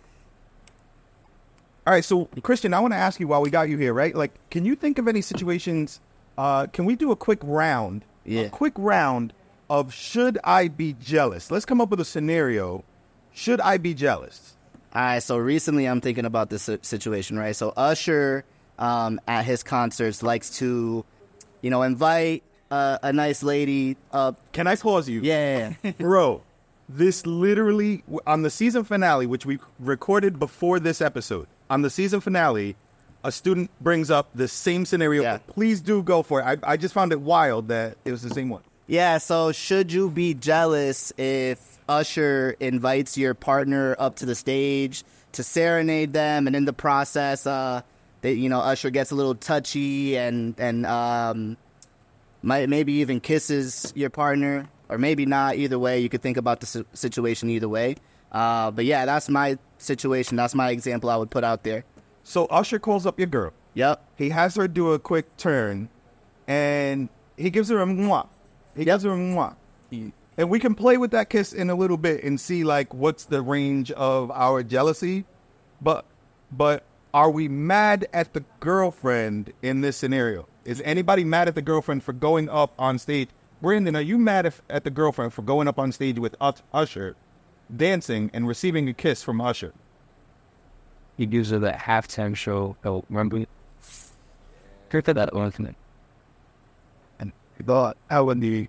All right, so Christian, I want to ask you while we got you here, right? Like, can you think of any situations? Uh, can we do a quick round? Yeah. A quick round of should I be jealous? Let's come up with a scenario. Should I be jealous? All right, so recently I'm thinking about this si- situation, right? So Usher um, at his concerts likes to, you know, invite uh, a nice lady up. Can I pause you? Yeah, yeah, Bro, this literally, on the season finale, which we recorded before this episode, on the season finale, a student brings up the same scenario. Yeah. Please do go for it. I, I just found it wild that it was the same one. yeah. So should you be jealous if Usher invites your partner up to the stage to serenade them, and in the process, uh, they, you know, Usher gets a little touchy and and um, might maybe even kisses your partner, or maybe not. Either way, you could think about the si- situation either way. Uh, but yeah, that's my situation. That's my example I would put out there. So Usher calls up your girl. Yep. He has her do a quick turn, and he gives her a mwah. He gives her a mwah. And we can play with that kiss in a little bit and see, like, what's the range of our jealousy. But, but are we mad at the girlfriend in this scenario? Is anybody mad at the girlfriend for going up on stage? Brandon, are you mad if, at the girlfriend for going up on stage with Us- Usher, dancing and receiving a kiss from Usher? He gives her that halftime show. Oh, remember? Heard that one. And he thought I would be.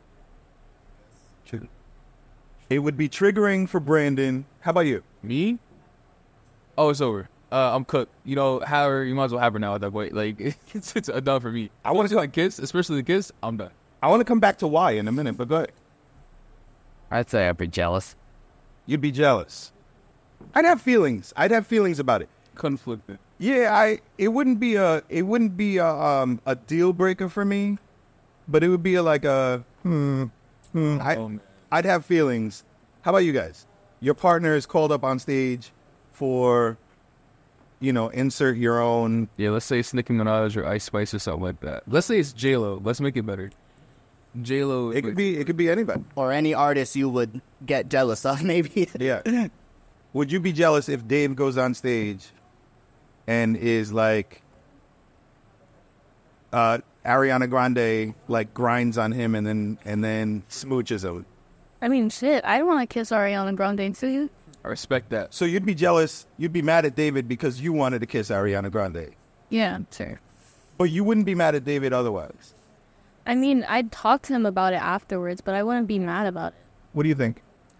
It would be triggering for Brandon. How about you? Me? Oh, it's over. Uh, I'm cooked. You know, have her. You might as well have her now at that point. Like, it's, it's done for me. I want to like kiss, especially the kiss. I'm done. I want to come back to why in a minute, but go ahead. I'd say I'd be jealous. You'd be jealous. I'd have feelings. I'd have feelings about it. Conflicted. Yeah, I. It wouldn't be a. It wouldn't be a um a deal breaker for me, but it would be a, like a hmm. hmm I, Oh, man. I'd have feelings. How about you guys? Your partner is called up on stage for, you know, insert your own. Yeah, let's say it's Nicki Minaj or Ice Spice or something like that. Let's say it's J Lo. Let's make it better. J Lo. It could be. It could be anybody. Or any artist you would get jealous of, maybe. Yeah. Would you be jealous if Dave goes on stage and is like, uh, Ariana Grande like grinds on him and then and then smooches him? I mean, shit, I don't want to kiss Ariana Grande too. I respect that. So you'd be jealous. You'd be mad at David because you wanted to kiss Ariana Grande, Yeah, sure. but you wouldn't be mad at David otherwise. I mean, I'd talk to him about it afterwards, but I wouldn't be mad about it. What do you think?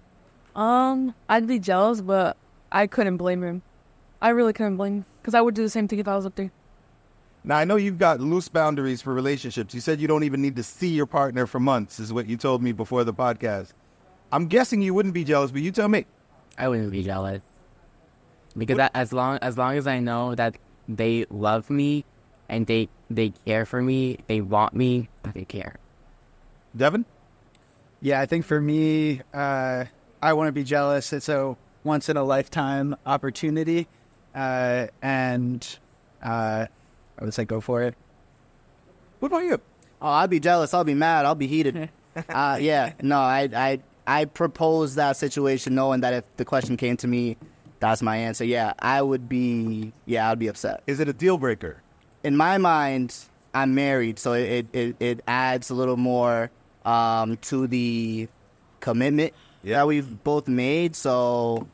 Um, I'd be jealous, but I couldn't blame him. I really couldn't blame him, because I would do the same thing if I was up there. Now, I know you've got loose boundaries for relationships. You said you don't even need to see your partner for months, is what you told me before the podcast. I'm guessing you wouldn't be jealous, but you tell me. I wouldn't be jealous. Because that, as long as long as I know that they love me and they they care for me, they want me, they care. Devin? Yeah, I think for me, uh, I want to be jealous. It's a once in a lifetime opportunity, uh, and uh, I would say go for it. What about you? Oh, I'd be jealous. I'll be mad. I'll be heated. uh, yeah, no, I, I, I propose that situation knowing that if the question came to me, that's my answer. Yeah, I would be. Yeah, I'd be upset. Is it a deal breaker? In my mind, I'm married, so it it, it adds a little more um, to the commitment Yeah. that we've both made. So,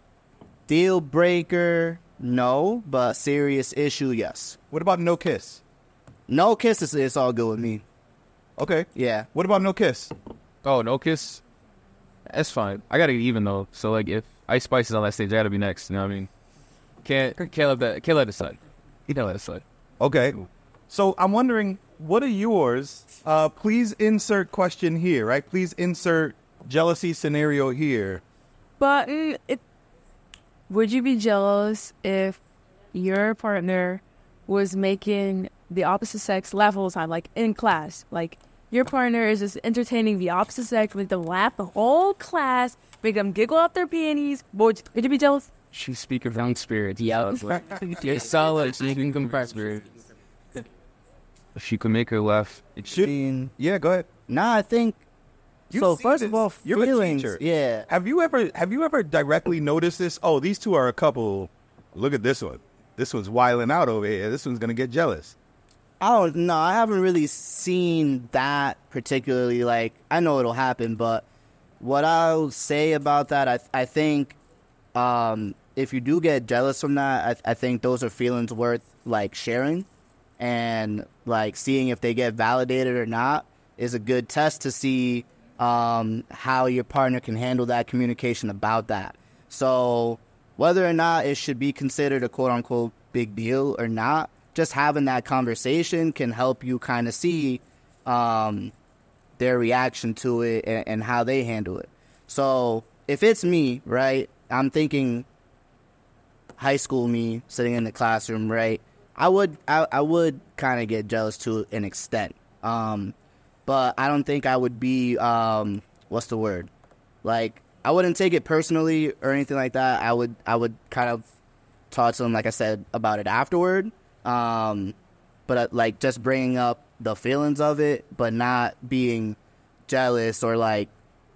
deal breaker, no, but serious issue, yes. What about no kiss? No kisses, it's all good with me. Okay. Yeah. What about no kiss? Oh, no kiss? That's fine. I gotta get even though. So like, if Ice Spice is on that stage, I gotta be next. You know what I mean? Can't can't let that can't let it slide. You can't let it slide. Okay. So I'm wondering, what are yours? Uh, please insert question here, right? Please insert jealousy scenario here. But mm, it, would you be jealous if your partner was making the opposite sex laugh all the time, like in class? Like your partner is just entertaining the opposite sex, make them laugh the whole class, make them giggle out their panties. Would, would you be jealous? She speak of young spirit. Yeah. You're solid. She can compress spirit. If you could make her laugh, it should. Being- Yeah, go ahead. Nah, I think. You've so seen first this. of all, You're a feelings. teacher. Yeah. Have you ever have you ever directly noticed this? Oh, these two are a couple. Look at this one. This one's wilding out over here. This one's gonna get jealous. I don't know. I haven't really seen that particularly. Like, I know it'll happen, but what I'll say about that, I I think, um, if you do get jealous from that, I I think those are feelings worth like sharing, and like seeing if they get validated or not is a good test to see um how your partner can handle that communication about that. So whether or not it should be considered a quote unquote big deal or not, just having that conversation can help you kind of see um, their reaction to it and, and how they handle it. So if it's me, right, I'm thinking high school me sitting in the classroom, right, I would I, I would kind of get jealous to an extent. Um, but I don't think I would be, um, what's the word? Like, I wouldn't take it personally or anything like that. I would I would kind of talk to them, like I said, about it afterward. Um, but uh, like just bringing up the feelings of it, but not being jealous or like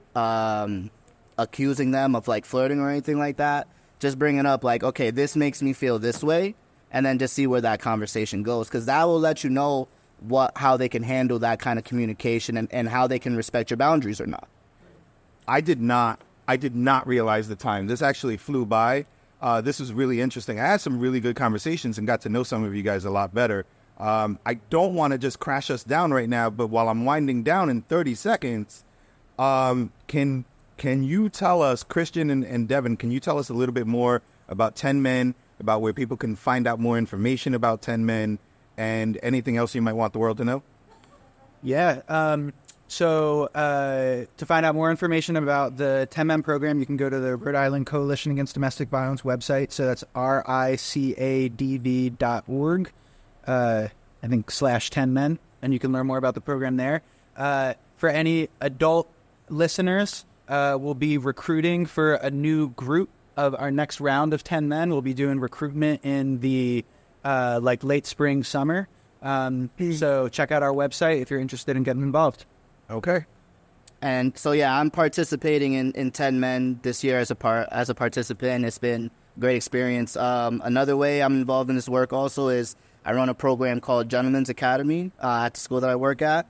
um, accusing them of like flirting or anything like that. Just bringing up like, okay, this makes me feel this way, and then just see where that conversation goes, because that will let you know what how they can handle that kind of communication and, and how they can respect your boundaries or not. I did not. I did not realize the time. This actually flew by. Uh, this was really interesting. I had some really good conversations and got to know some of you guys a lot better. Um, I don't want to just crash us down right now, but while I'm winding down in thirty seconds, um, can can you tell us, Christian and, and Devin, can you tell us a little bit more about ten Men, about where people can find out more information about ten Men, and anything else you might want the world to know? Yeah. Um, so uh, to find out more information about the ten Men program, you can go to the Rhode Island Coalition Against Domestic Violence website. So that's R I C A D V dot org, uh, I think, slash ten Men, and you can learn more about the program there. Uh, for any adult listeners, uh, we'll be recruiting for a new group of our next round of ten Men. We'll be doing recruitment in the uh, like late spring, summer. Um, so check out our website if you're interested in getting involved. Okay. And so, yeah, I'm participating in, in ten Men this year as a part as a participant. It's been a great experience. Um, another way I'm involved in this work also is I run a program called Gentlemen's Academy uh, at the school that I work at.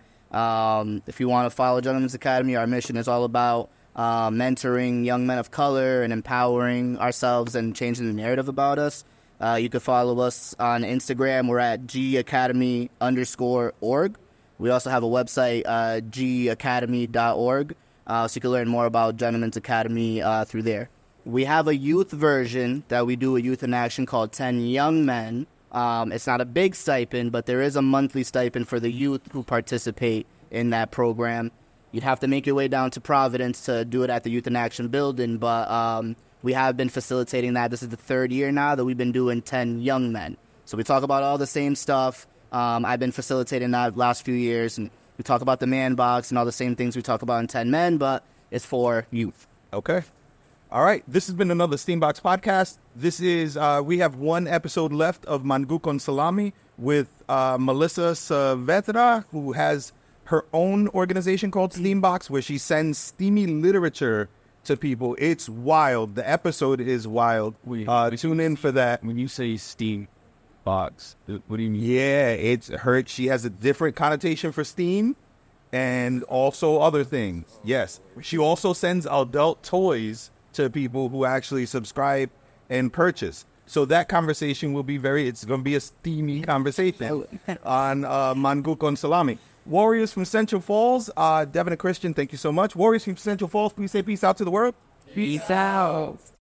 Um, if you want to follow Gentlemen's Academy, our mission is all about uh, mentoring young men of color and empowering ourselves and changing the narrative about us. Uh, you can follow us on Instagram. We're at gacademy underscore org. We also have a website, uh, g academy dot org, uh, so you can learn more about Gentlemen's Academy uh, through there. We have a youth version that we do a youth in action called ten Young Men. Um, it's not a big stipend, but there is a monthly stipend for the youth who participate in that program. You'd have to make your way down to Providence to do it at the Youth in Action building, but um, we have been facilitating that. This is the third year now that we've been doing ten Young Men. So we talk about all the same stuff. Um, I've been facilitating that last few years, and we talk about the man box and all the same things we talk about in ten Men, but it's for youth. Okay. All right. This has been another Steambox podcast. This is, uh, we have one episode left of Mangu con Salami with uh, Melissa Saavedra, who has her own organization called Steambox, where she sends steamy literature to people. It's wild. The episode is wild. Wait, Uh, wait, tune in for that. When you say steam box, what do you mean? Yeah, it's her. She has a different connotation for Steam and also other things. Yes. She also sends adult toys to people who actually subscribe and purchase. So that conversation will be very, it's going to be a steamy conversation on uh, Mangu con Salami. Warriors from Central Falls, uh, Devin and Christian, thank you so much. Warriors from Central Falls, please say peace out to the world. Peace out.